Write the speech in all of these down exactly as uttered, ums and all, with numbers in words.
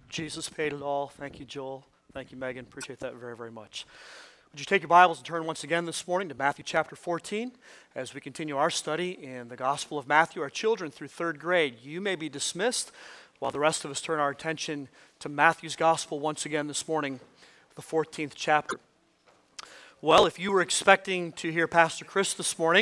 Jesus paid it all. Thank you, Joel. Thank you, Megan. Appreciate that very, very much. Would you take your Bibles and turn once again this morning to Matthew chapter fourteen as we continue our study in the Gospel of Matthew. Our children through third grade, you may be dismissed while the rest of us turn our attention to Matthew's Gospel once again this morning, the fourteenth chapter. Well, if you were expecting to hear Pastor Chris this morning,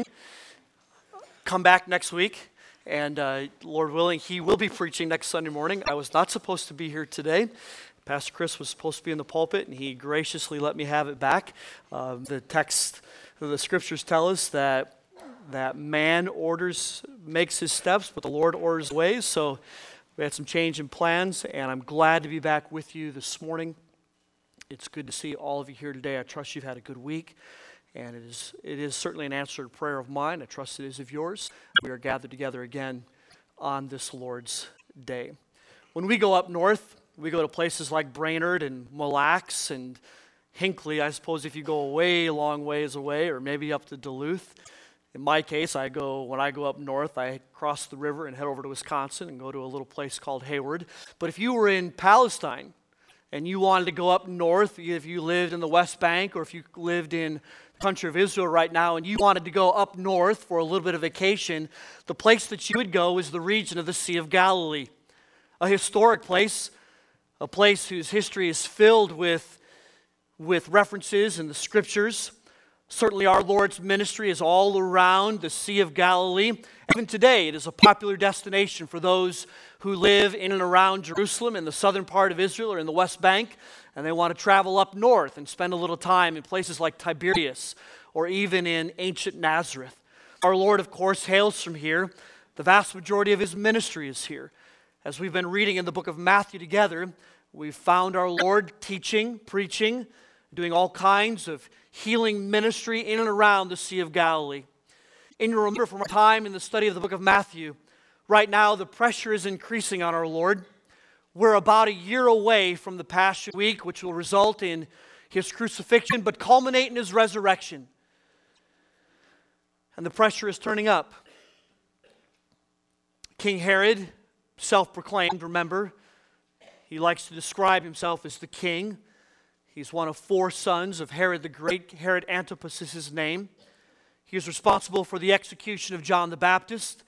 come back next week. And uh, Lord willing, he will be preaching next Sunday morning. I was not supposed to be here today. Pastor Chris was supposed to be in the pulpit, and he graciously let me have it back. Uh, the text, the scriptures tell us that that man orders, makes his steps, but the Lord orders ways. So we had some change in plans, and I'm glad to be back with you this morning. It's good to see all of you here today. I trust you've had a good week. And it is it is certainly an answered prayer of mine. I trust it is of yours. We are gathered together again on this Lord's Day. When we go up north, we go to places like Brainerd and Mille Lacs and Hinckley. I suppose if you go a way long ways away, or maybe up to Duluth. In my case, I go when I go up north, I cross the river and head over to Wisconsin and go to a little place called Hayward. But if you were in Palestine and you wanted to go up north, if you lived in the West Bank or if you lived in country of Israel right now, and you wanted to go up north for a little bit of vacation, the place that you would go is the region of the Sea of Galilee, a historic place, a place whose history is filled with, with references in the scriptures. Certainly our Lord's ministry is all around the Sea of Galilee. Even today, it is a popular destination for those who live in and around Jerusalem in the southern part of Israel or in the West Bank, and they want to travel up north and spend a little time in places like Tiberias or even in ancient Nazareth. Our Lord, of course, hails from here. The vast majority of his ministry is here. As we've been reading in the book of Matthew together, we've found our Lord teaching, preaching, doing all kinds of healing ministry in and around the Sea of Galilee. And you remember from our time in the study of the book of Matthew, right now the pressure is increasing on our Lord. We're about a year away from the Passion Week, which will result in his crucifixion, but culminate in his resurrection. And the pressure is turning up. King Herod, self-proclaimed, remember, he likes to describe himself as the king. He's one of four sons of Herod the Great. Herod Antipas is his name. He is responsible for the execution of John the Baptist.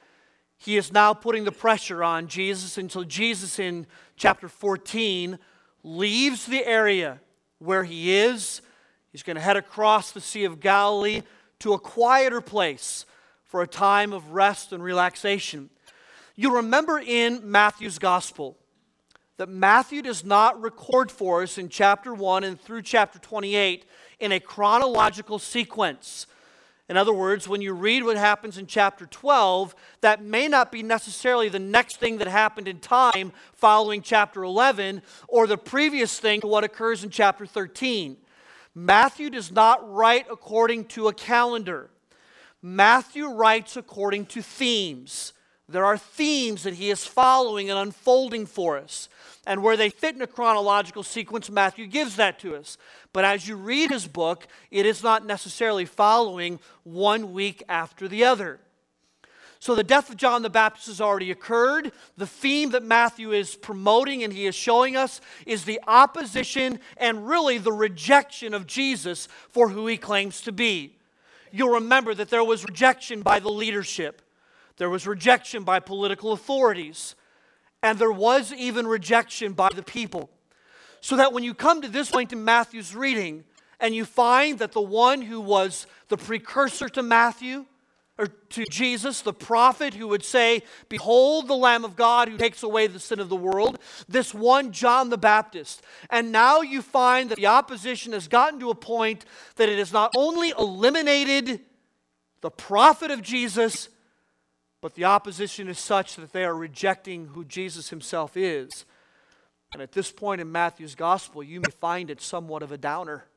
He is now putting the pressure on Jesus until Jesus in chapter fourteen leaves the area where he is. He's going to head across the Sea of Galilee to a quieter place for a time of rest and relaxation. You remember in Matthew's gospel that Matthew does not record for us in chapter one and through chapter twenty-eight in a chronological sequence. In other words, when you read what happens in chapter twelve, that may not be necessarily the next thing that happened in time following chapter eleven or the previous thing to what occurs in chapter thirteen. Matthew does not write according to a calendar. Matthew writes according to themes. There are themes that he is following and unfolding for us. And where they fit in a chronological sequence, Matthew gives that to us. But as you read his book, it is not necessarily following one week after the other. So the death of John the Baptist has already occurred. The theme that Matthew is promoting and he is showing us is the opposition and really the rejection of Jesus for who he claims to be. You'll remember that there was rejection by the leadership. There was rejection by political authorities. And there was even rejection by the people. So that when you come to this point in Matthew's reading, and you find that the one who was the precursor to Matthew, or to Jesus, the prophet who would say, "Behold the Lamb of God who takes away the sin of the world," this one John the Baptist. And now you find that the opposition has gotten to a point that it has not only eliminated the prophet of Jesus, but the opposition is such that they are rejecting who Jesus himself is. And at this point in Matthew's gospel, you may find it somewhat of a downer.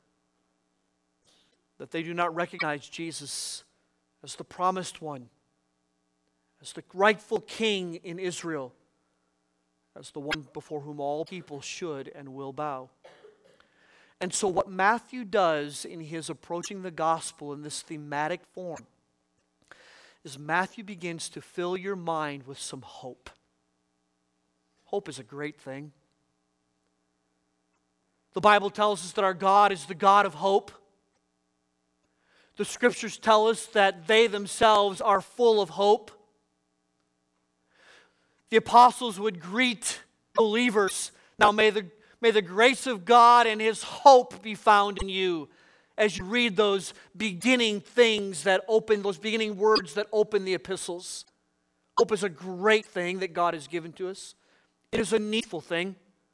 That they do not recognize Jesus as the promised one, as the rightful king in Israel, as the one before whom all people should and will bow. And so what Matthew does in his approaching the gospel in this thematic form is Matthew begins to fill your mind with some hope. Hope is a great thing. The Bible tells us that our God is the God of hope. The Scriptures tell us that they themselves are full of hope. The apostles would greet believers. Now may the, may the grace of God and His hope be found in you as you read those beginning things that open, those beginning words that open the epistles. Hope is a great thing that God has given to us. It is a needful thing.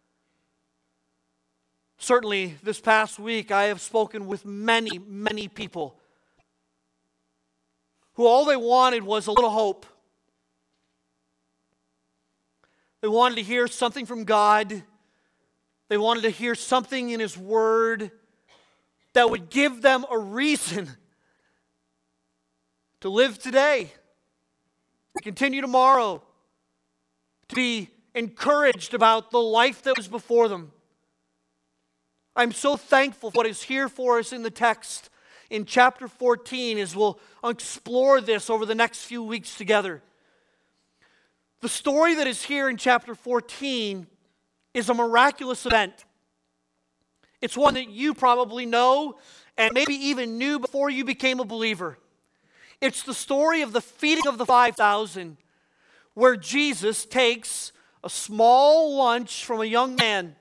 Certainly, this past week, I have spoken with many, many people who all they wanted was a little hope. They wanted to hear something from God. They wanted to hear something in His Word that would give them a reason to live today, to continue tomorrow, to be encouraged about the life that was before them. I'm so thankful for what is here for us in the text in chapter fourteen as we'll explore this over the next few weeks together. The story that is here in chapter fourteen is a miraculous event. It's one that you probably know and maybe even knew before you became a believer. It's the story of the feeding of the five thousand, where Jesus takes a small lunch from a young man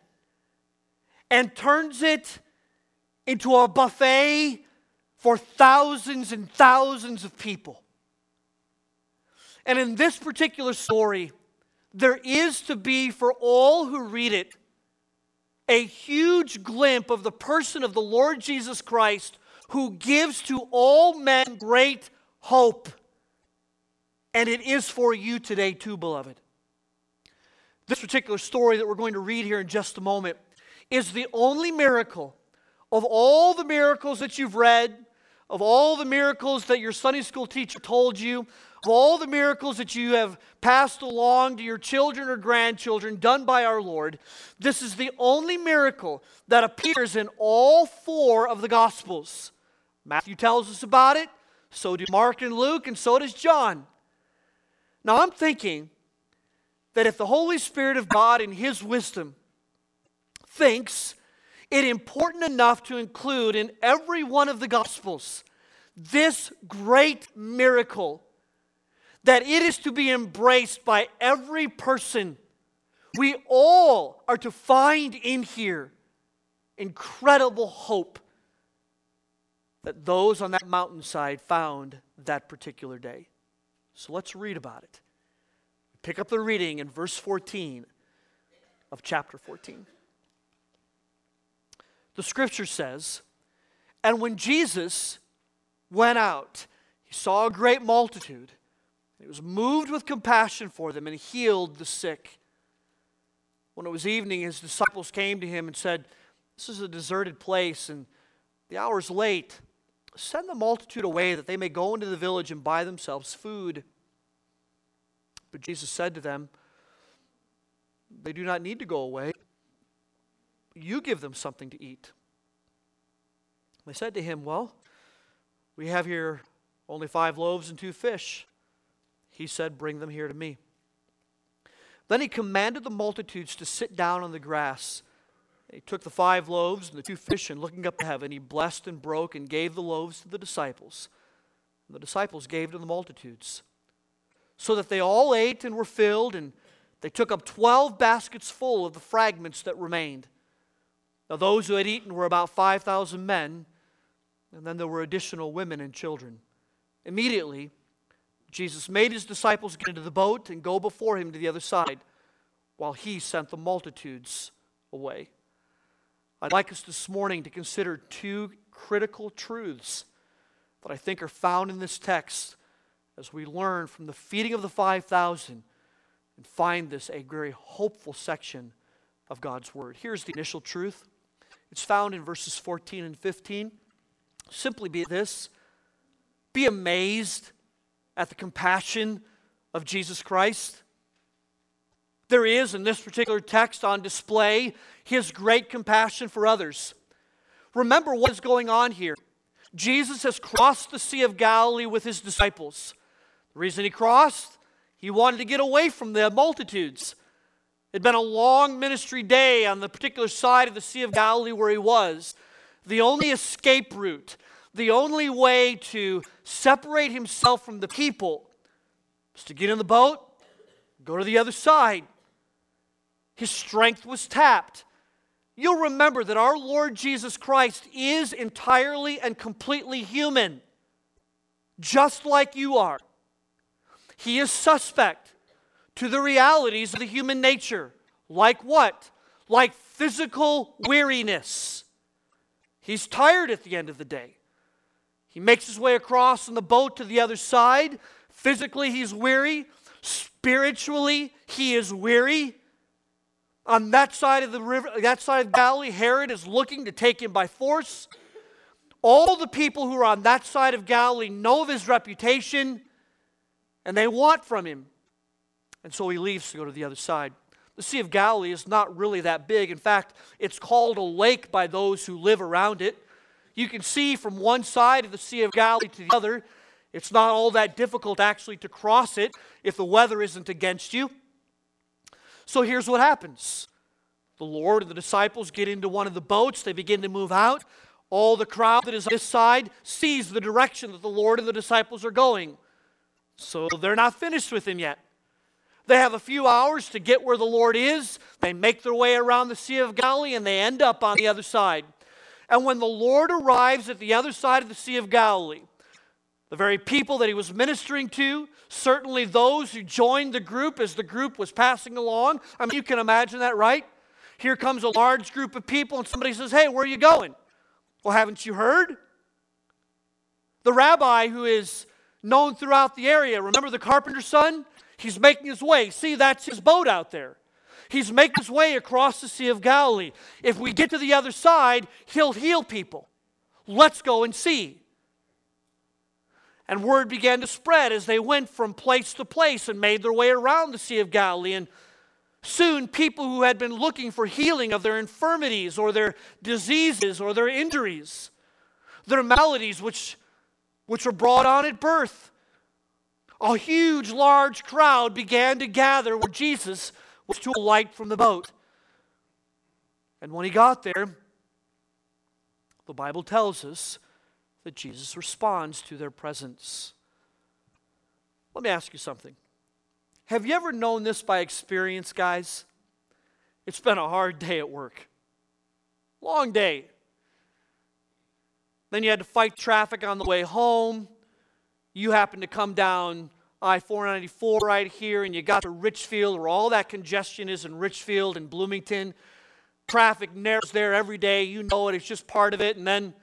and turns it into a buffet for thousands and thousands of people. And in this particular story, there is to be, for all who read it, a huge glimpse of the person of the Lord Jesus Christ, who gives to all men great hope. And it is for you today too, beloved. This particular story that we're going to read here in just a moment is the only miracle of all the miracles that you've read, of all the miracles that your Sunday school teacher told you, of all the miracles that you have passed along to your children or grandchildren done by our Lord. This is the only miracle that appears in all four of the Gospels. Matthew tells us about it, so do Mark and Luke, and so does John. Now I'm thinking that if the Holy Spirit of God in His wisdom thinks it important enough to include in every one of the Gospels this great miracle, that it is to be embraced by every person, we all are to find in here incredible hope that those on that mountainside found that particular day. So let's read about it. Pick up the reading in verse fourteen of chapter fourteen. The Scripture says, "And when Jesus went out, He saw a great multitude. He was moved with compassion for them and healed the sick. When it was evening, His disciples came to Him and said, 'This is a deserted place, and the hour is late. Send the multitude away that they may go into the village and buy themselves food.' But Jesus said to them, 'They do not need to go away. You give them something to eat.' They said to Him, 'Well, we have here only five loaves and two fish.' He said, 'Bring them here to me.' Then He commanded the multitudes to sit down on the grass. He took the five loaves and the two fish, and looking up to heaven, He blessed and broke and gave the loaves to the disciples. And the disciples gave to the multitudes, so that they all ate and were filled, and they took up twelve baskets full of the fragments that remained. Now those who had eaten were about five thousand men, and then there were additional women and children. Immediately, Jesus made His disciples get into the boat and go before Him to the other side, while He sent the multitudes away." I'd like us this morning to consider two critical truths that I think are found in this text as we learn from the feeding of the five thousand and find this a very hopeful section of God's Word. Here's the initial truth. It's found in verses fourteen and fifteen. Simply be this: be amazed at the compassion of Jesus Christ. There is, in this particular text, on display His great compassion for others. Remember what is going on here. Jesus has crossed the Sea of Galilee with His disciples. The reason He crossed, He wanted to get away from the multitudes. It had been a long ministry day on the particular side of the Sea of Galilee where he was. The only escape route, the only way to separate himself from the people was to get in the boat, go to the other side. His strength was tapped. You'll remember that our Lord Jesus Christ is entirely and completely human, just like you are. He is suspect to the realities of the human nature. Like what? Like physical weariness. He's tired at the end of the day. He makes his way across in the boat to the other side. Physically, he's weary. Spiritually, he is weary. On that side of the river, that side of Galilee, Herod is looking to take him by force. All the people who are on that side of Galilee know of his reputation, and they want from him. And so he leaves to go to the other side. The Sea of Galilee is not really that big. In fact, it's called a lake by those who live around it. You can see from one side of the Sea of Galilee to the other. It's not all that difficult actually to cross it if the weather isn't against you. So here's what happens. The Lord and the disciples get into one of the boats. They begin to move out. All the crowd that is on this side sees the direction that the Lord and the disciples are going. So they're not finished with him yet. They have a few hours to get where the Lord is. They make their way around the Sea of Galilee and they end up on the other side. And when the Lord arrives at the other side of the Sea of Galilee, the very people that he was ministering to, certainly those who joined the group as the group was passing along. I mean, you can imagine that, right? Here comes a large group of people and somebody says, "Hey, where are you going?" "Well, haven't you heard?" The rabbi who is known throughout the area, remember the carpenter's son? He's making his way. See, that's his boat out there. He's making his way across the Sea of Galilee. If we get to the other side, he'll heal people. Let's go and see. And word began to spread as they went from place to place and made their way around the Sea of Galilee. And soon people who had been looking for healing of their infirmities or their diseases or their injuries, their maladies which, which were brought on at birth, a huge, large crowd began to gather where Jesus was to alight from the boat. And when he got there, the Bible tells us that Jesus responds to their presence. Let me ask you something. Have you ever known this by experience, guys? It's been a hard day at work. Long day. Then you had to fight traffic on the way home. You happened to come down I four ninety-four right here, and you got to Richfield, where all that congestion is in Richfield and Bloomington. Traffic narrows there every day. You know it. It's just part of it. And then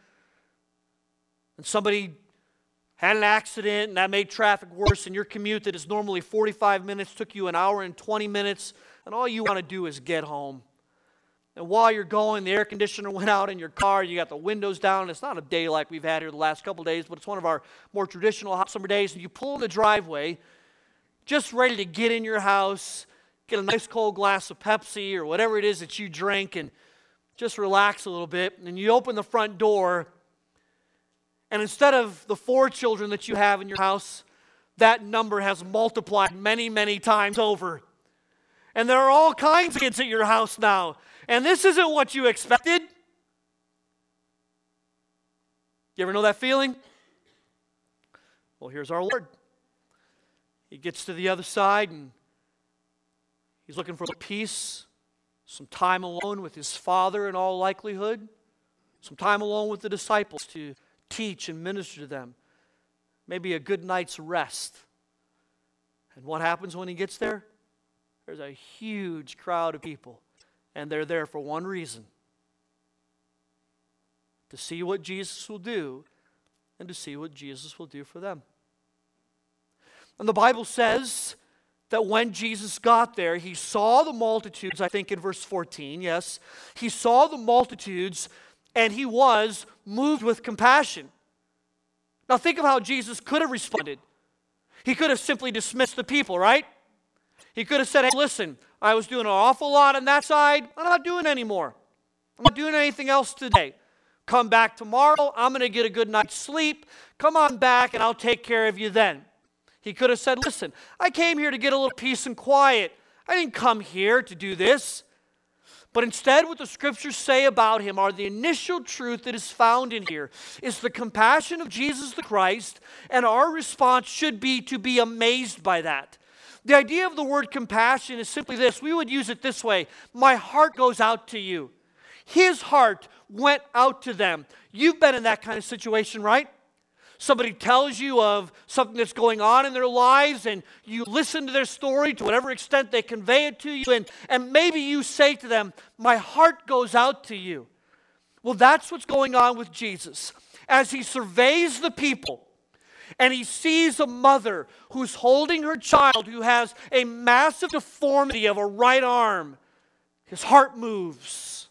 and somebody had an accident, and that made traffic worse, and your commute that is normally forty-five minutes took you an hour and twenty minutes, and all you want to do is get home. And while you're going, the air conditioner went out in your car, you got the windows down. It's not a day like we've had here the last couple of days, but it's one of our more traditional hot summer days, and you pull in the driveway, just ready to get in your house, get a nice cold glass of Pepsi or whatever it is that you drink, and just relax a little bit, and you open the front door, and instead of the four children that you have in your house, that number has multiplied many, many times over. And there are all kinds of kids at your house now. And this isn't what you expected. You ever know that feeling? Well, here's our Lord. He gets to the other side and he's looking for peace, some time alone with his Father in all likelihood, some time alone with the disciples to teach and minister to them, maybe a good night's rest. And what happens when he gets there? There's a huge crowd of people, and they're there for one reason: to see what Jesus will do and to see what Jesus will do for them. And the Bible says that when Jesus got there, he saw the multitudes, I think in verse fourteen, yes, he saw the multitudes and he was moved with compassion. Now think of how Jesus could have responded. He could have simply dismissed the people, right? He could have said, "Hey, listen, I was doing an awful lot on that side. I'm not doing it anymore. I'm not doing anything else today. Come back tomorrow. I'm going to get a good night's sleep. Come on back and I'll take care of you then." He could have said, "Listen, I came here to get a little peace and quiet. I didn't come here to do this. But instead, what the scriptures say about him are the initial truth that is found in here is the compassion of Jesus the Christ, and our response should be to be amazed by that. The idea of the word compassion is simply this. We would use it this way. My heart goes out to you. His heart went out to them. You've been in that kind of situation, right? Somebody tells you of something that's going on in their lives, and you listen to their story to whatever extent they convey it to you, and, and maybe you say to them, my heart goes out to you. Well, that's what's going on with Jesus. As he surveys the people, and he sees a mother who's holding her child who has a massive deformity of a right arm, his heart moves.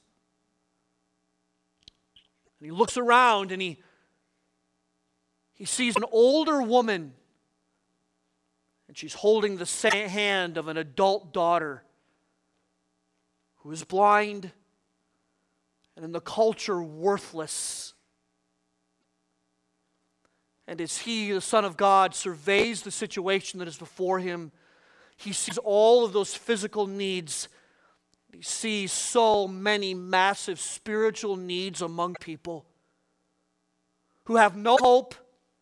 And he looks around, and he He sees an older woman, and she's holding the same hand of an adult daughter who is blind and in the culture worthless. And as he, the Son of God, surveys the situation that is before him, he sees all of those physical needs. He sees so many massive spiritual needs among people who have no hope,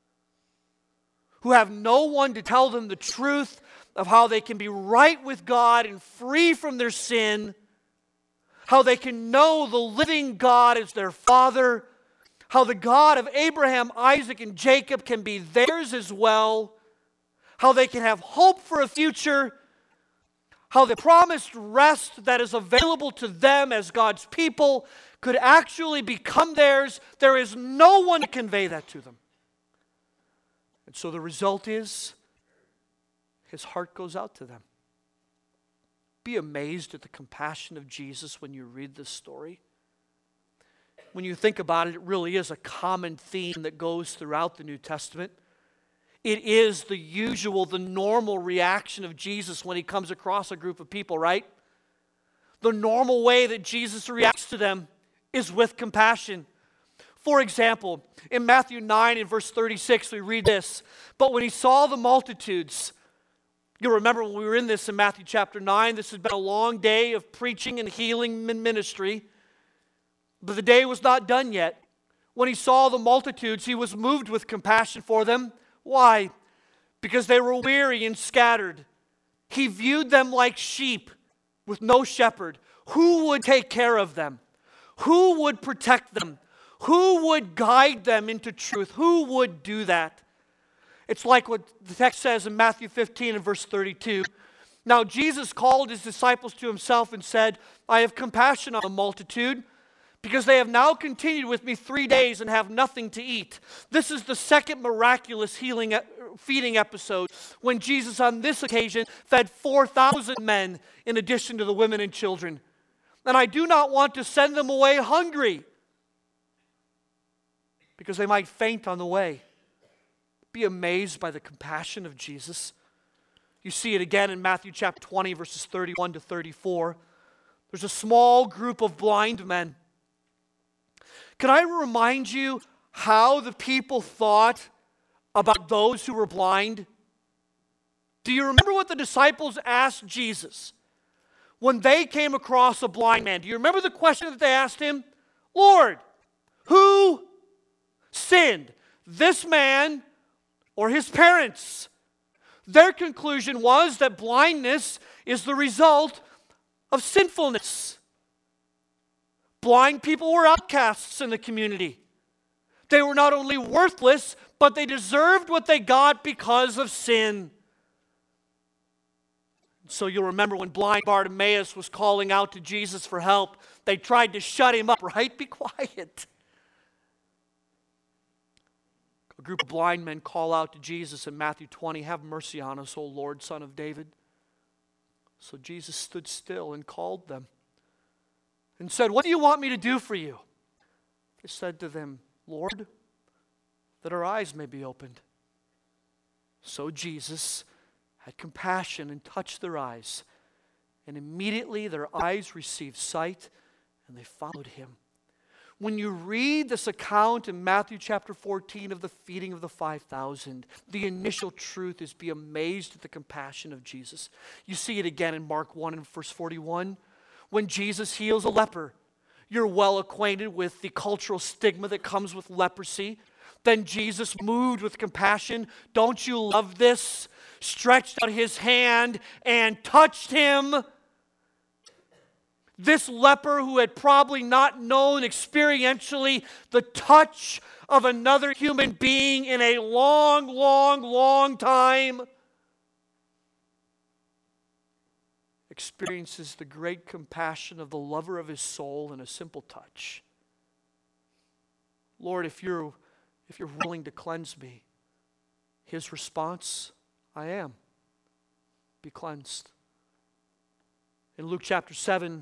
who have no one to tell them the truth of how they can be right with God and free from their sin, how they can know the living God as their Father, how the God of Abraham, Isaac, and Jacob can be theirs as well, how they can have hope for a future, how the promised rest that is available to them as God's people could actually become theirs. There is no one to convey that to them. And so the result is, his heart goes out to them. Be amazed at the compassion of Jesus when you read this story. When you think about it, it really is a common theme that goes throughout the New Testament. It is the usual, the normal reaction of Jesus when he comes across a group of people, right? The normal way that Jesus reacts to them is with compassion. For example, in Matthew nine and verse thirty-six, we read this. But when he saw the multitudes, you'll remember when we were in this in Matthew chapter nine, this had been a long day of preaching and healing and ministry. But the day was not done yet. When he saw the multitudes, he was moved with compassion for them. Why? Because they were weary and scattered. He viewed them like sheep with no shepherd. Who would take care of them? Who would protect them? Who would guide them into truth? Who would do that? It's like what the text says in Matthew fifteen and verse thirty-two. Now Jesus called his disciples to himself and said, I have compassion on the multitude, because they have now continued with me three days and have nothing to eat. This is the second miraculous healing feeding episode when Jesus on this occasion fed four thousand men in addition to the women and children. And I do not want to send them away hungry, because they might faint on the way. Be amazed by the compassion of Jesus. You see it again in Matthew chapter twenty, verses thirty-one to thirty-four. There's a small group of blind men. Can I remind you how the people thought about those who were blind? Do you remember what the disciples asked Jesus when they came across a blind man? Do you remember the question that they asked him? Lord, who sinned, this man or his parents? Their conclusion was that blindness is the result of sinfulness. Blind people were outcasts in the community. They were not only worthless, but they deserved what they got because of sin. So you'll remember when blind Bartimaeus was calling out to Jesus for help, they tried to shut him up, right? Be quiet. A group of blind men call out to Jesus in Matthew twenty, have mercy on us, O Lord, Son of David. So Jesus stood still and called them and said, what do you want me to do for you? They said to them, Lord, that our eyes may be opened. So Jesus had compassion and touched their eyes, and immediately their eyes received sight, and they followed him. When you read this account in Matthew chapter fourteen of the feeding of the five thousand, the initial truth is be amazed at the compassion of Jesus. You see it again in Mark one and verse forty-one. When Jesus heals a leper, you're well acquainted with the cultural stigma that comes with leprosy. Then Jesus, moved with compassion, don't you love this? Stretched out his hand and touched him. This leper who had probably not known experientially the touch of another human being in a long, long, long time, experiences the great compassion of the lover of his soul in a simple touch. Lord, if you're, if you're willing to cleanse me, his response, I am. Be cleansed. In Luke chapter seven,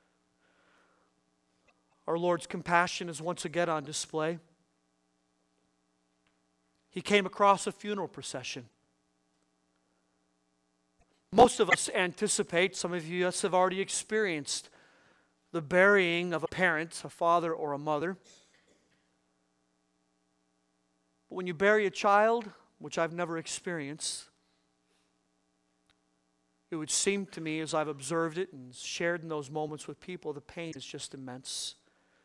our Lord's compassion is once again on display. He came across a funeral procession. Most of us anticipate, some of you have already experienced, the burying of a parent, a father or a mother. But when you bury a child, which I've never experienced, it would seem to me, as I've observed it and shared in those moments with people, the pain is just immense.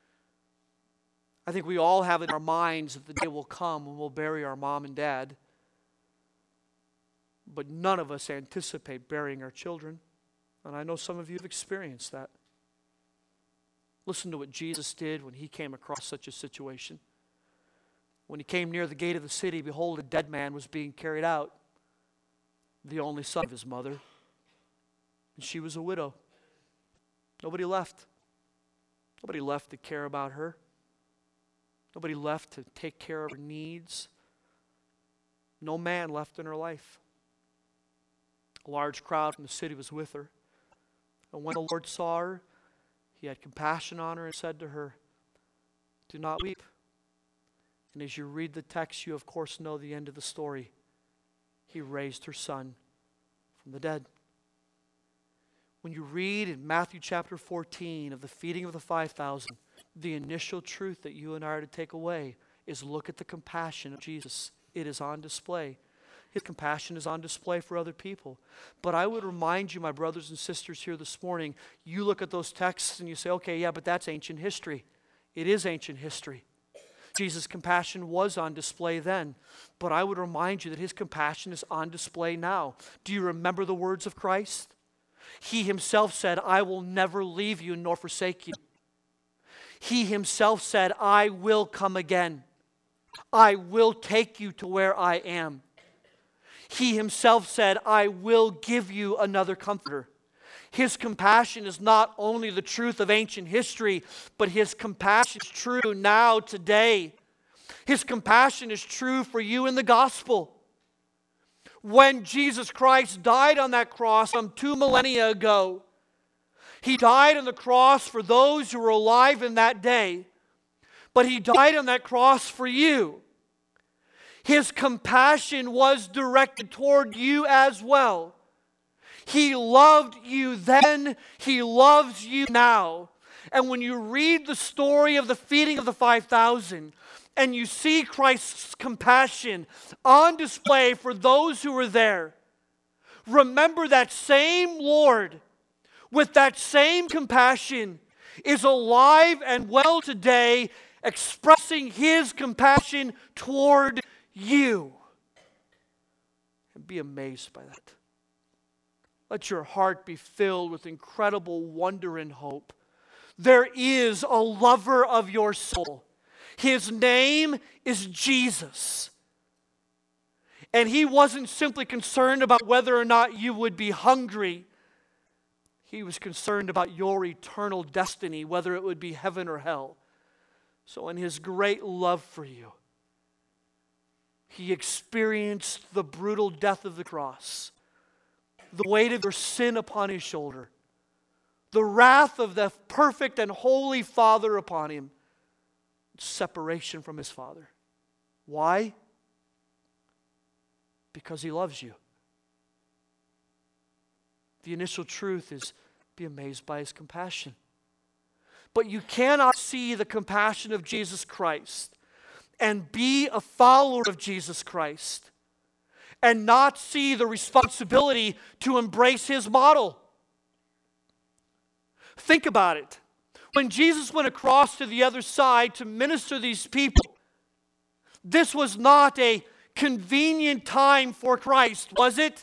I think we all have in our minds that the day will come when we'll bury our mom and dad. But none of us anticipate burying our children. And I know some of you have experienced that. Listen to what Jesus did when he came across such a situation. When he came near the gate of the city, behold, a dead man was being carried out, the only son of his mother. And she was a widow. Nobody left. Nobody left to care about her. Nobody left to take care of her needs. No man left in her life. A large crowd from the city was with her. And when the Lord saw her, he had compassion on her and said to her, do not weep. And as you read the text, you of course know the end of the story. He raised her son from the dead. When you read in Matthew chapter fourteen of the feeding of the five thousand, the initial truth that you and I are to take away is look at the compassion of Jesus. It is on display. His compassion is on display for other people. But I would remind you, my brothers and sisters here this morning, you look at those texts and you say, okay, yeah, but that's ancient history. It is ancient history. Jesus' compassion was on display then. But I would remind you that his compassion is on display now. Do you remember the words of Christ? He himself said, I will never leave you nor forsake you. He himself said, I will come again. I will take you to where I am. He himself said, I will give you another comforter. His compassion is not only the truth of ancient history, but his compassion is true now, today. His compassion is true for you in the gospel. When Jesus Christ died on that cross some two millennia ago, he died on the cross for those who were alive in that day, but he died on that cross for you. His compassion was directed toward you as well. He loved you then, he loves you now. And when you read the story of the feeding of the five thousand, and you see Christ's compassion on display for those who were there, remember that same Lord with that same compassion is alive and well today, expressing his compassion toward you. And be amazed by that. Let your heart be filled with incredible wonder and hope. There is a lover of your soul. His name is Jesus. And he wasn't simply concerned about whether or not you would be hungry. He was concerned about your eternal destiny, whether it would be heaven or hell. So in his great love for you, he experienced the brutal death of the cross, the weight of your sin upon his shoulder, the wrath of the perfect and holy Father upon him, separation from his Father. Why? Because he loves you. The initial truth is be amazed by his compassion. But you cannot see the compassion of Jesus Christ and be a follower of Jesus Christ and not see the responsibility to embrace his model. Think about it. When Jesus went across to the other side to minister to these people, this was not a convenient time for Christ, was it?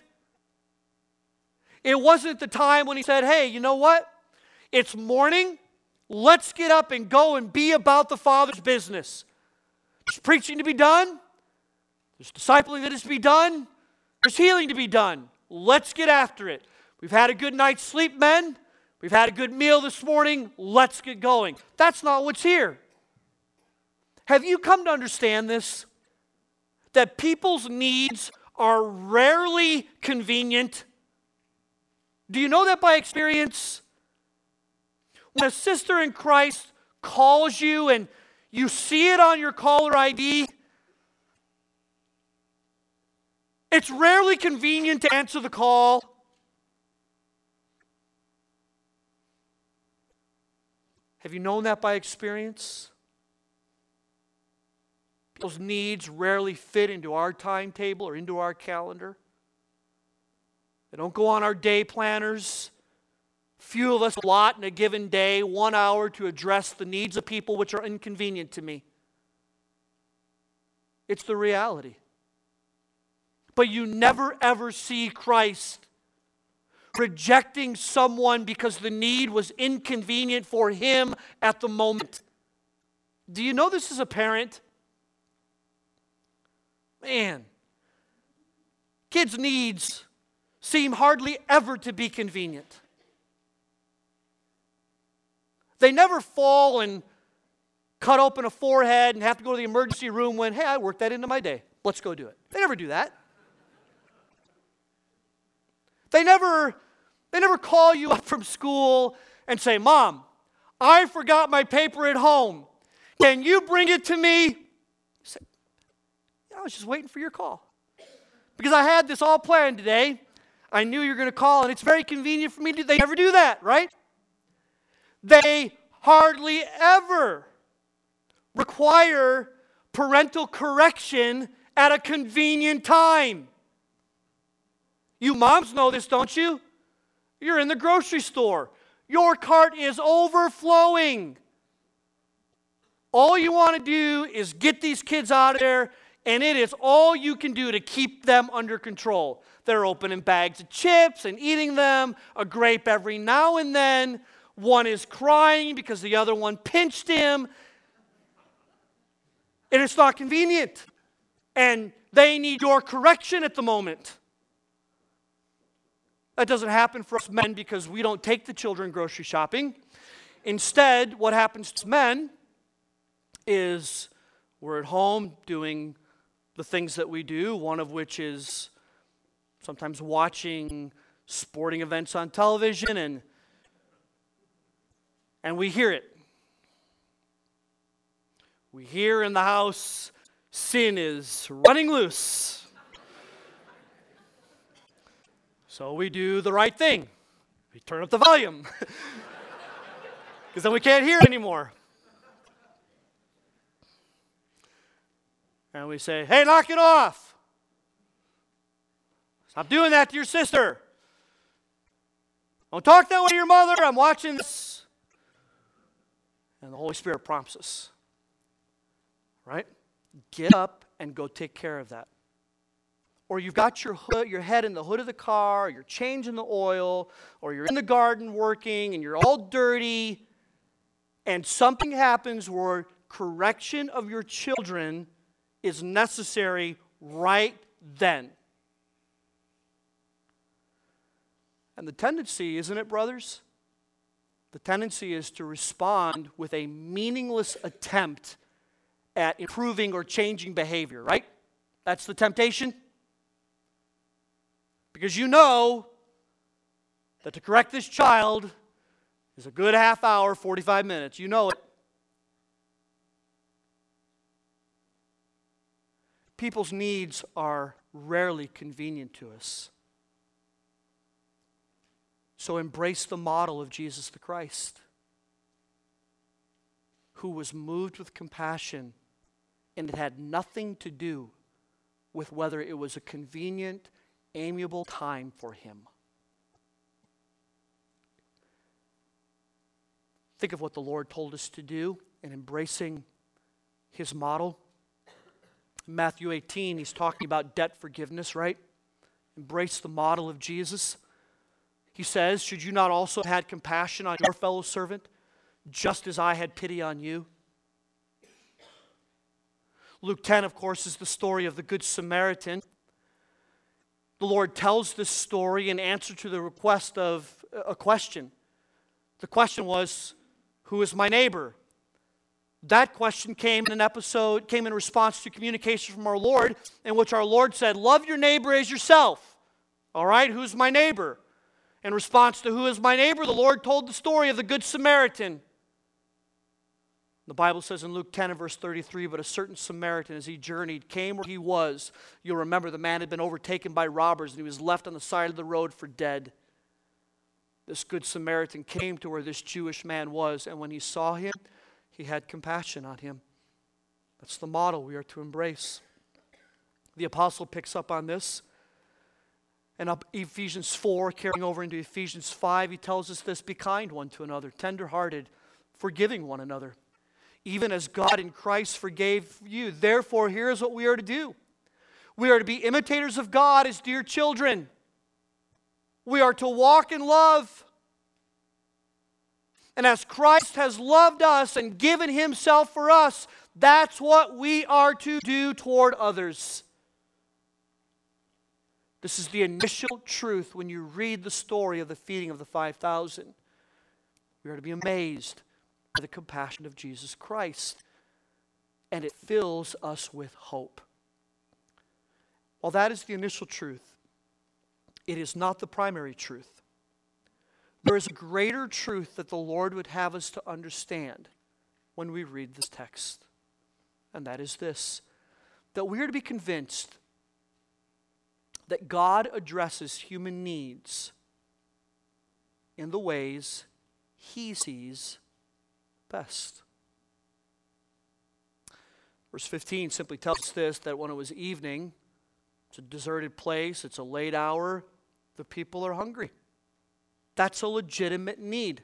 It wasn't the time when he said, hey, you know what? It's morning. Let's get up and go and be about the Father's business. There's preaching to be done. There's discipling that is to be done. There's healing to be done. Let's get after it. We've had a good night's sleep, men. We've had a good meal this morning. Let's get going. That's not what's here. Have you come to understand this? That people's needs are rarely convenient. Do you know that by experience? When a sister in Christ calls you and you see it on your caller I D, it's rarely convenient to answer the call. Have you known that by experience? People's needs rarely fit into our timetable or into our calendar. They don't go on our day planners. Few of us allot in a given day one hour to address the needs of people which are inconvenient to me. It's the reality. But you never ever see Christ rejecting someone because the need was inconvenient for him at the moment. Do you know this as a parent? Man, kids' needs seem hardly ever to be convenient. They never fall and cut open a forehead and have to go to the emergency room when, hey, I worked that into my day. Let's go do it. They never do that. They never, they never call you up from school and say, Mom, I forgot my paper at home. Can you bring it to me? You say, I was just waiting for your call. Because I had this all planned today. I knew you were going to call, and it's very convenient for me to do. They never do that, right? They hardly ever require parental correction at a convenient time. You moms know this, don't you? You're in the grocery store. Your cart is overflowing. All you want to do is get these kids out of there, and it is all you can do to keep them under control. They're opening bags of chips and eating them, a grape every now and then. One is crying because the other one pinched him. And it's not convenient. And they need your correction at the moment. That doesn't happen for us men because we don't take the children grocery shopping. Instead, what happens to men is we're at home doing the things that we do, one of which is sometimes watching sporting events on television, and and we hear it. We hear in the house, sin is running loose. So we do the right thing. We turn up the volume. Because then we can't hear anymore. And we say, hey, knock it off. Stop doing that to your sister. Don't talk that way to your mother. I'm watching this. And the Holy Spirit prompts us. Right? Get up and go take care of that. Or you've got your hood, your head in the hood of the car, or you're changing the oil, or you're in the garden working, and you're all dirty, and something happens where correction of your children is necessary right then. And the tendency, isn't it, brothers? The tendency is to respond with a meaningless attempt at improving or changing behavior, right? That's the temptation. Because you know that to correct this child is a good half hour, forty-five minutes. You know it. People's needs are rarely convenient to us. So embrace the model of Jesus the Christ. who was moved with compassion, and it had nothing to do with whether it was a convenient, amiable time for him. Think of what the Lord told us to do in embracing his model. In Matthew eighteen, he's talking about debt forgiveness, right? Embrace the model of Jesus. He says, should you not also have had compassion on your fellow servant, just as I had pity on you? Luke ten, of course, is the story of the Good Samaritan. The Lord tells this story in answer to the request of a question. The question was, who is my neighbor? That question came in an episode, came in response to communication from our Lord, in which our Lord said, love your neighbor as yourself. All right, who's my neighbor? In response to who is my neighbor, the Lord told the story of the Good Samaritan. The Bible says in Luke ten and verse thirty-three, but a certain Samaritan, as he journeyed, came where he was. You'll remember the man had been overtaken by robbers, and he was left on the side of the road for dead. This Good Samaritan came to where this Jewish man was, and when he saw him, he had compassion on him. That's the model we are to embrace. The apostle picks up on this. And up Ephesians four, carrying over into Ephesians five, he tells us this, be kind one to another, tender-hearted, forgiving one another, even as God in Christ forgave you. Therefore, here's what we are to do. We are to be imitators of God as dear children. We are to walk in love. And as Christ has loved us and given himself for us, that's what we are to do toward others. This is the initial truth when you read the story of the feeding of the five thousand. We are to be amazed by the compassion of Jesus Christ. And it fills us with hope. While that is the initial truth, it is not the primary truth. There is a greater truth that the Lord would have us to understand when we read this text. And that is this, that we are to be convinced that God addresses human needs in the ways he sees best. Verse fifteen simply tells us this, that when it was evening, it's a deserted place, it's a late hour, the people are hungry. That's a legitimate need.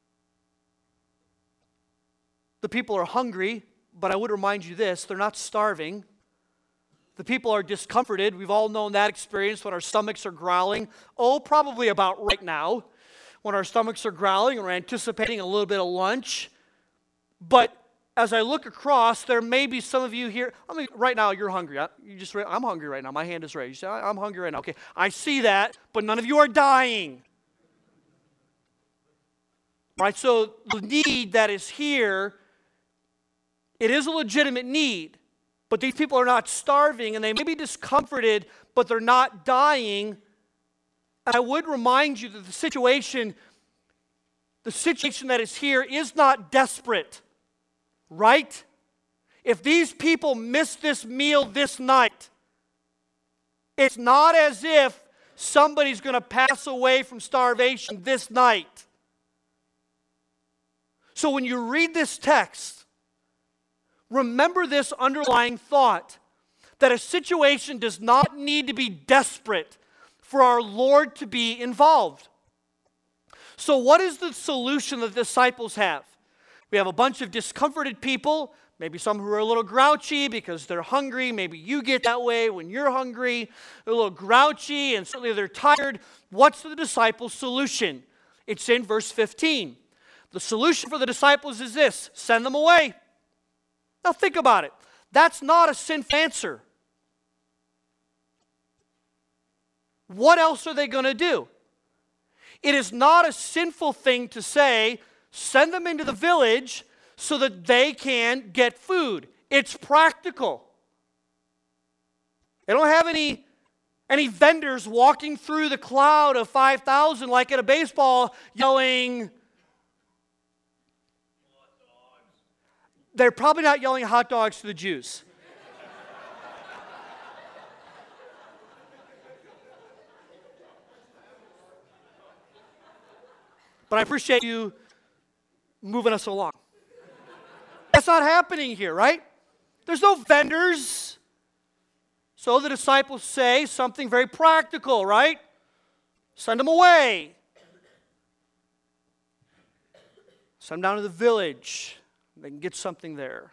The people are hungry, but I would remind you this, they're not starving. The people are discomforted. We've all known that experience when our stomachs are growling. Oh, probably about right now, when our stomachs are growling and we're anticipating a little bit of lunch. But as I look across, there may be some of you here. I mean, right now you're hungry. I, you just, I'm hungry right now. My hand is raised. You say, I'm hungry right now. Okay, I see that, but none of you are dying. Right, so the need that is here, it is a legitimate need, but these people are not starving, and they may be discomforted, but they're not dying. I would remind you that the situation, the situation that is here is not desperate, right? If these people miss this meal this night, it's not as if somebody's going to pass away from starvation this night. So when you read this text, remember this underlying thought, that a situation does not need to be desperate for our Lord to be involved. So what is the solution that the disciples have? We have a bunch of discomforted people, maybe some who are a little grouchy because they're hungry. Maybe you get that way when you're hungry. They're a little grouchy and certainly they're tired. What's the disciples' solution? It's in verse fifteen. The solution for the disciples is this, send them away. Now think about it. That's not a sinful answer. What else are they going to do? It is not a sinful thing to say, send them into the village so that they can get food. It's practical. They don't have any, any vendors walking through the cloud of five thousand like at a baseball yelling. They're probably not yelling hot dogs to the Jews. But I appreciate you moving us along. That's not happening here, right? There's no vendors. So the disciples say something very practical, right? Send them away. Send them down to the village. They can get something there.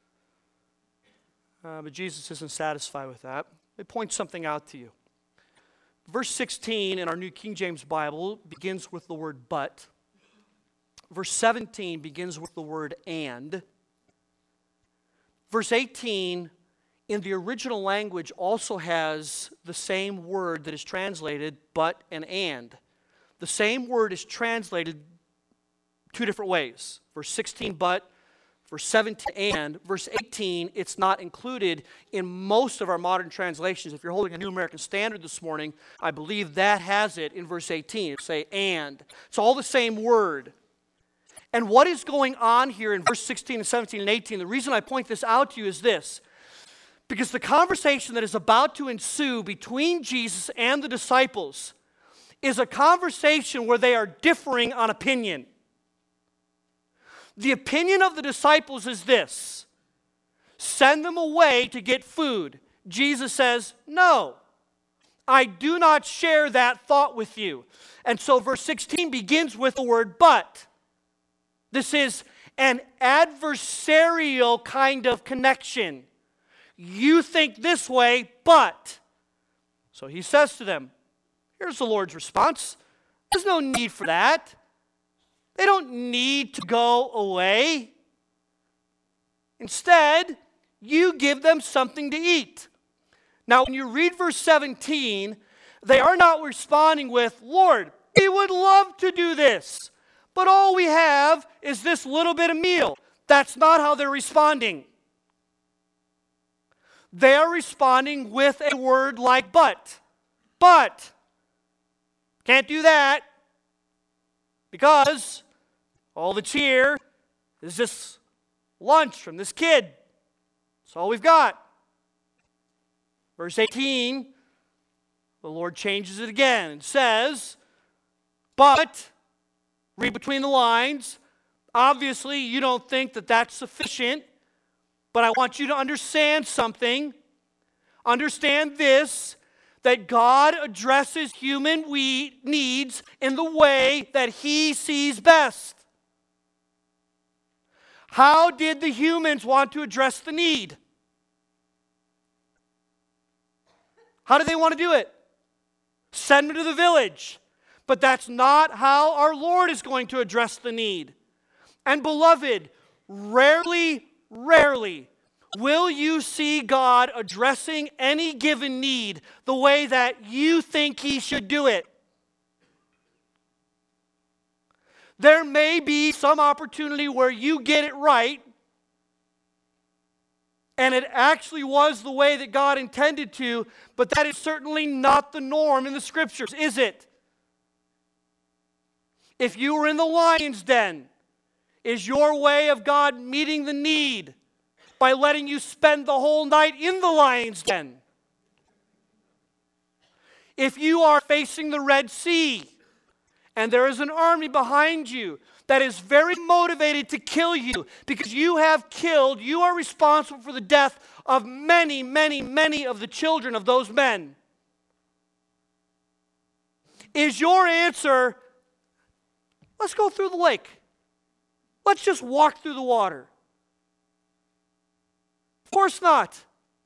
Uh, but Jesus isn't satisfied with that. They point something out to you. Verse sixteen in our New King James Bible begins with the word but. Verse seventeen begins with the word and. Verse eighteen in the original language also has the same word that is translated but and and. The same word is translated two different ways. Verse sixteen, but. Verse seventeen and. Verse eighteen, it's not included in most of our modern translations. If you're holding a New American Standard this morning, I believe that has it in verse eighteen. It'll say and. It's all the same word. And what is going on here in verse sixteen and seventeen and eighteen, the reason I point this out to you is this. Because the conversation that is about to ensue between Jesus and the disciples is a conversation where they are differing on opinion. The opinion of the disciples is this: send them away to get food. Jesus says, no, I do not share that thought with you. And so verse sixteen begins with the word but. This is an adversarial kind of connection. You think this way, but. So he says to them, here's the Lord's response. There's no need for that. They don't need to go away. Instead, you give them something to eat. Now, when you read verse seventeen, they are not responding with, Lord, we would love to do this, but all we have is this little bit of meal. That's not how they're responding. They are responding with a word like but. But. Can't do that because all that's here is this lunch from this kid. That's all we've got. Verse eighteen, the Lord changes it again and says, but, read between the lines, obviously you don't think that that's sufficient, but I want you to understand something. Understand this, that God addresses human we needs in the way that He sees best. How did the humans want to address the need? How did they want to do it? Send them to the village. But that's not how our Lord is going to address the need. And beloved, rarely, rarely will you see God addressing any given need the way that you think He should do it. There may be some opportunity where you get it right, and it actually was the way that God intended to, but that is certainly not the norm in the Scriptures, is it? If you were in the lion's den, is your way of God meeting the need by letting you spend the whole night in the lion's den? If you are facing the Red Sea, and there is an army behind you that is very motivated to kill you because you have killed, you are responsible for the death of many, many, many of the children of those men. Is your answer, let's go through the lake. Let's just walk through the water? Of course not.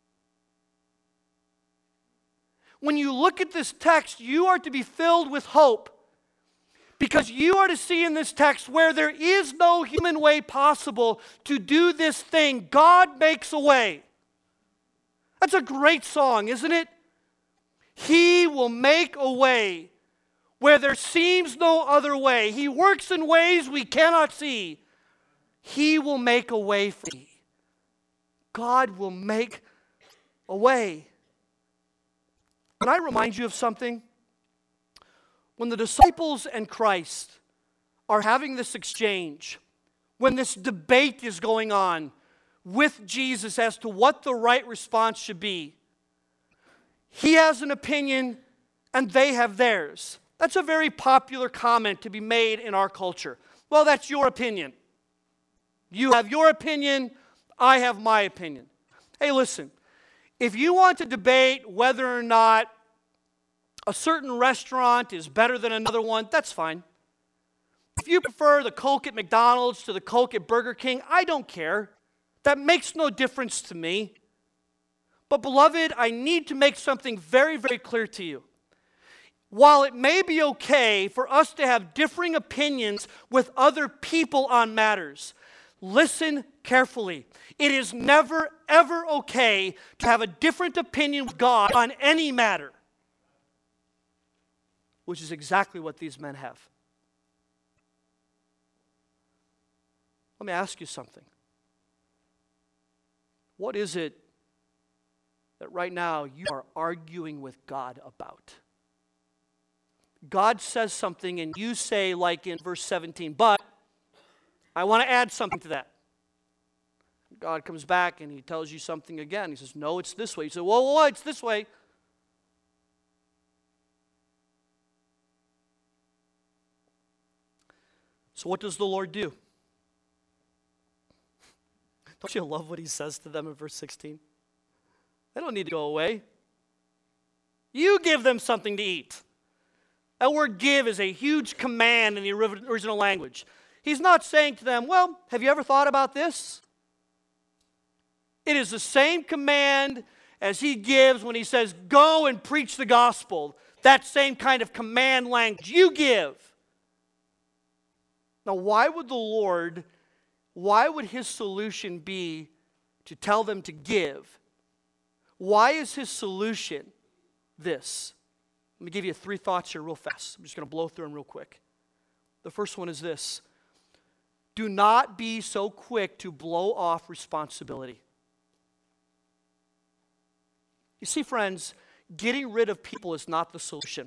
When you look at this text, you are to be filled with hope. Because you are to see in this text where there is no human way possible to do this thing, God makes a way. That's a great song, isn't it? He will make a way where there seems no other way. He works in ways we cannot see. He will make a way for you. God will make a way. Can I remind you of something? When the disciples and Christ are having this exchange, when this debate is going on with Jesus as to what the right response should be, He has an opinion and they have theirs. That's a very popular comment to be made in our culture. Well, that's your opinion. You have your opinion, I have my opinion. Hey, listen, if you want to debate whether or not a certain restaurant is better than another one, that's fine. If you prefer the Coke at McDonald's to the Coke at Burger King, I don't care. That makes no difference to me. But beloved, I need to make something very, very clear to you. While it may be okay for us to have differing opinions with other people on matters, listen carefully. It is never, ever okay to have a different opinion with God on any matter, which is exactly what these men have. Let me ask you something. What is it that right now you are arguing with God about? God says something and you say, like in verse seventeen, but I want to add something to that. God comes back and he tells you something again. He says, no, it's this way. You say, whoa, whoa, whoa, it's this way. So what does the Lord do? Don't you love what he says to them in verse sixteen? They don't need to go away. You give them something to eat. That word give is a huge command in the original language. He's not saying to them, well, have you ever thought about this? It is the same command as he gives when he says, go and preach the gospel. That same kind of command language. You give. Now, why would the Lord, why would his solution be to tell them to give? Why is his solution this? Let me give you three thoughts here real fast. I'm just going to blow through them real quick. The first one is this. Do not be so quick to blow off responsibility. You see, friends, getting rid of people is not the solution.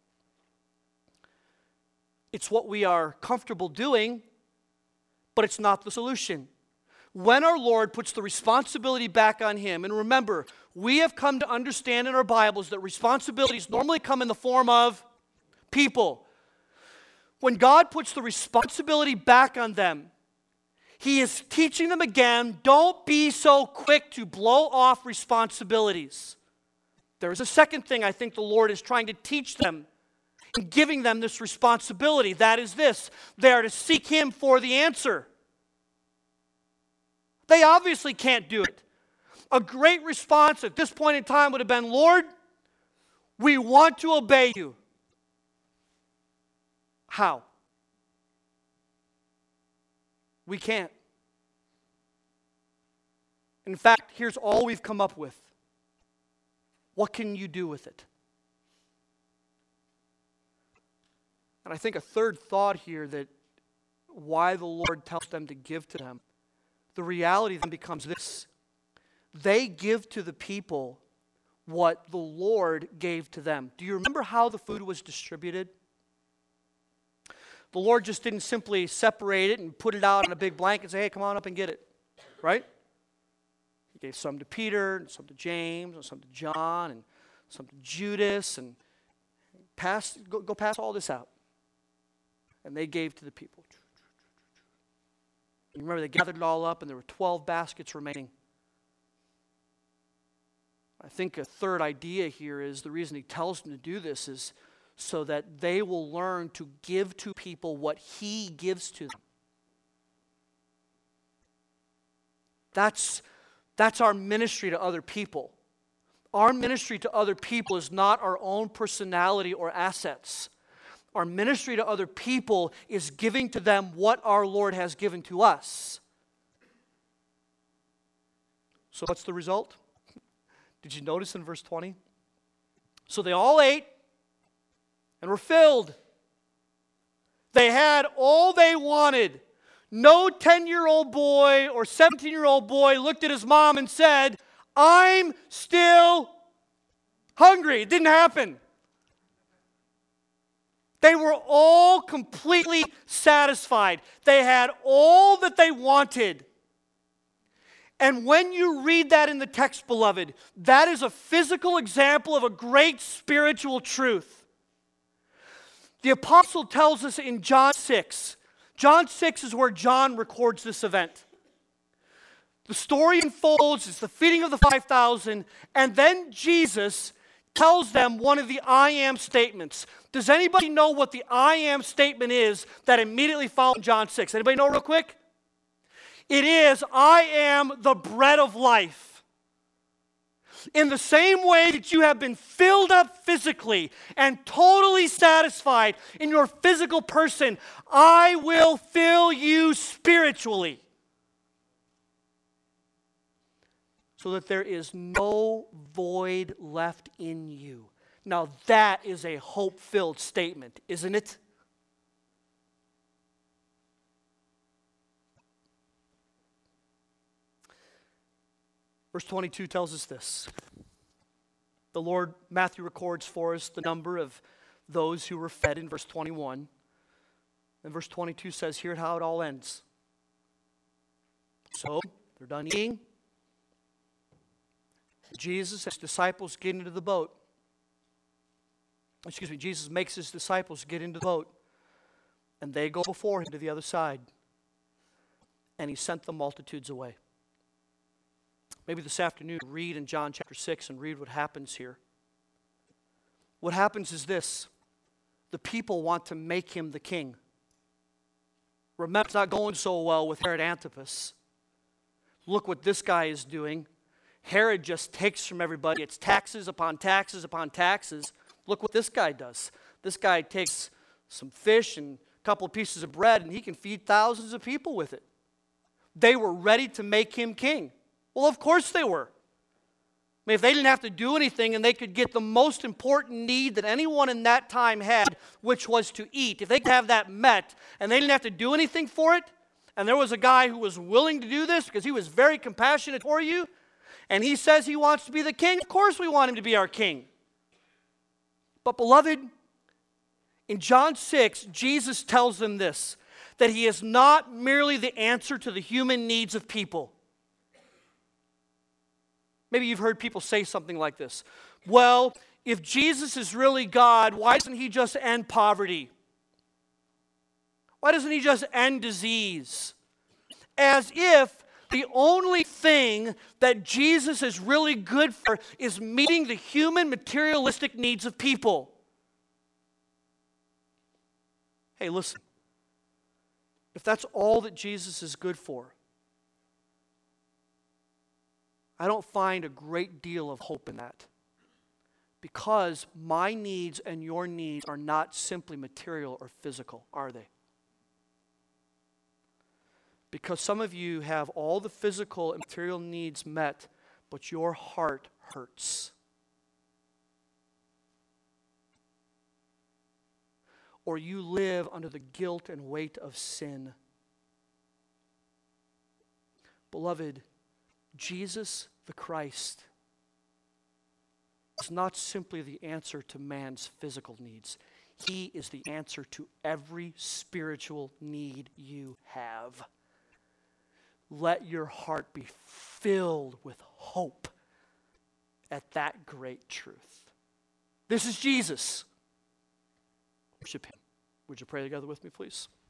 It's what we are comfortable doing, but it's not the solution. When our Lord puts the responsibility back on him, and remember, we have come to understand in our Bibles that responsibilities normally come in the form of people. When God puts the responsibility back on them, he is teaching them again, don't be so quick to blow off responsibilities. There's a second thing I think the Lord is trying to teach them in giving them this responsibility. That is this. They are to seek him for the answer. They obviously can't do it. A great response at this point in time would have been, Lord, we want to obey you. How? We can't. In fact, here's all we've come up with. What can you do with it? And I think a third thought here that why the Lord tells them to give to them, the reality then becomes this. They give to the people what the Lord gave to them. Do you remember how the food was distributed? The Lord just didn't simply separate it and put it out on a big blanket and say, hey, come on up and get it. Right? He gave some to Peter, and some to James, and some to John, and some to Judas, and pass, go, go pass all this out. And they gave to the people. You remember they gathered it all up and there were twelve baskets remaining. I think a third idea here is the reason he tells them to do this is so that they will learn to give to people what he gives to them. That's, that's our ministry to other people. Our ministry to other people is not our own personality or assets. Our ministry to other people is giving to them what our Lord has given to us. So what's the result? Did you notice in verse twenty? So they all ate and were filled. They had all they wanted. No ten-year-old boy or seventeen-year-old boy looked at his mom and said, I'm still hungry. It didn't happen. They were all completely satisfied. They had all that they wanted. And when you read that in the text, beloved, that is a physical example of a great spiritual truth. The apostle tells us in John six. John six is where John records this event. The story unfolds, it's the feeding of the five thousand, and then Jesus tells them one of the I am statements. Does anybody know what the I am statement is that immediately followed John six? Anybody know real quick? It is, I am the bread of life. In the same way that you have been filled up physically and totally satisfied in your physical person, I will fill you spiritually. So that there is no void left in you. Now that is a hope-filled statement, isn't it? Verse twenty-two tells us this. The Lord, Matthew records for us the number of those who were fed in verse twenty-one. And verse twenty-two says, here's how it all ends. So, they're done eating. Jesus and his disciples get into the boat. Excuse me, Jesus makes his disciples get into the boat. And they go before him to the other side. And he sent the multitudes away. Maybe this afternoon, read in John chapter six and read what happens here. What happens is this. The people want to make him the king. Remember, it's not going so well with Herod Antipas. Look what this guy is doing. Herod just takes from everybody. It's taxes upon taxes upon taxes. Look what this guy does. This guy takes some fish and a couple of pieces of bread, and he can feed thousands of people with it. They were ready to make him king. Well, of course they were. I mean, if they didn't have to do anything and they could get the most important need that anyone in that time had, which was to eat, if they could have that met and they didn't have to do anything for it, and there was a guy who was willing to do this because he was very compassionate for you, and he says he wants to be the king, of course we want him to be our king. But beloved, in John six, Jesus tells them this, that he is not merely the answer to the human needs of people. Maybe you've heard people say something like this. Well, if Jesus is really God, why doesn't he just end poverty? Why doesn't he just end disease? As if the only thing that Jesus is really good for is meeting the human materialistic needs of people. Hey, listen. If that's all that Jesus is good for, I don't find a great deal of hope in that. Because my needs and your needs are not simply material or physical, are they? Because some of you have all the physical and material needs met, but your heart hurts. Or you live under the guilt and weight of sin. Beloved, Jesus the Christ is not simply the answer to man's physical needs. He is the answer to every spiritual need you have. Let your heart be filled with hope at that great truth. This is Jesus. Worship him. Would you pray together with me, please?